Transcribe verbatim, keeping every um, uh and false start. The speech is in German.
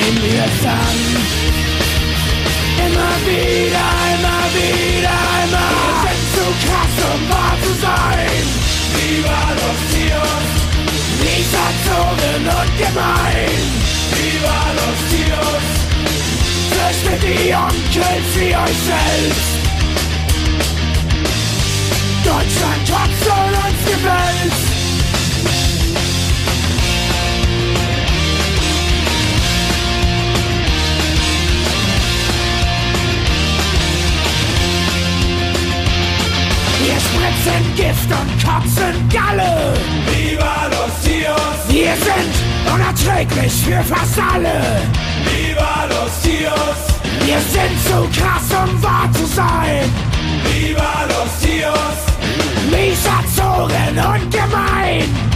sehen wir es an. Immer wieder, immer wieder, immer. Wir sind zu krass, um wahr zu sein. Viva los Tios, Nicht verzogen und gemein. Viva los Tios, Fürchtet die Onkels wie euch selbst. Deutschland kotzt und uns gefällt's. Wir spritzen Gift und kotzen Galle. Viva los Tios, Wir sind unerträglich für fast alle. Viva los Tios, Wir sind zu krass, um wahr zu sein. Viva los Tios, Mies erzogen und gemein.